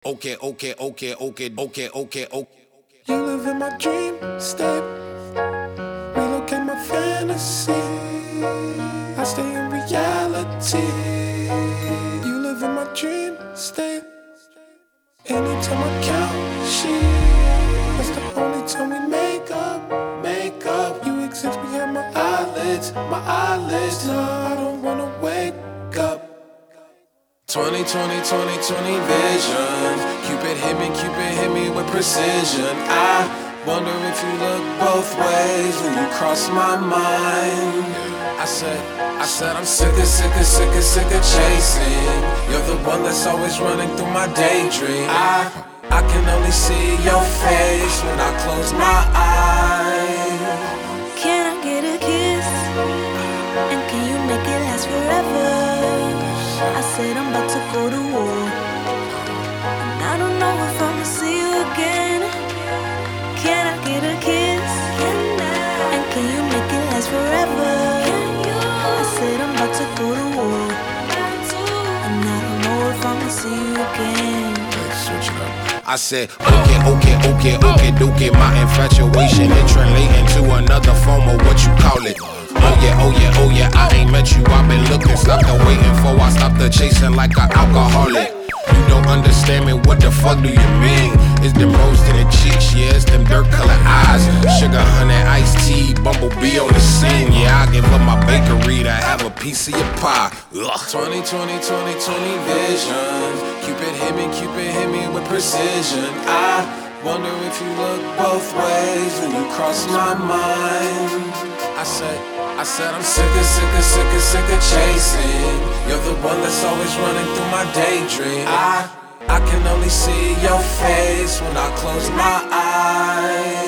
Okay, okay, okay, okay, okay, okay, okay. You live in my dream state, relocate my fantasy. I stay in reality. You live in my dream state. Anytime I count sheep, that's the only time we make up, make up. You exist behind my eyelids, my eyelids. No, I don't wanna wake up. 2020 vision. Cupid hit me with precision. I wonder if you look both ways when you cross my mind. I said I'm sick of chasing. You're the one that's always running through my daydream. I can only see your face when I close my eyes. Can I get a kiss? And can you make it last forever? I said I'm about to go to war, and I don't know if I'ma see you again. Can I get a kiss? And can you make it last forever? I said I'm about to go to war, and I don't know if I'ma see you again. Switch it up. I said, okay, my infatuation it translating to another form of what you call it. Oh yeah, I ain't met you, I've been looking. Stop the waiting for, I stop the chasing like an alcoholic. You don't understand me, what the fuck do you mean? It's them rose to the cheeks, yeah, it's them dirt colored eyes. Sugar, honey, iced tea, bumblebee on the scene. Yeah, I give up my bakery to have a piece of your pie. Ugh. 2020 vision. Cupid hit me with precision. I wonder if you look both ways when you cross my mind. I said I'm sick of chasing. You're the one that's always running through my daydream. I can only see your face when I close my eyes.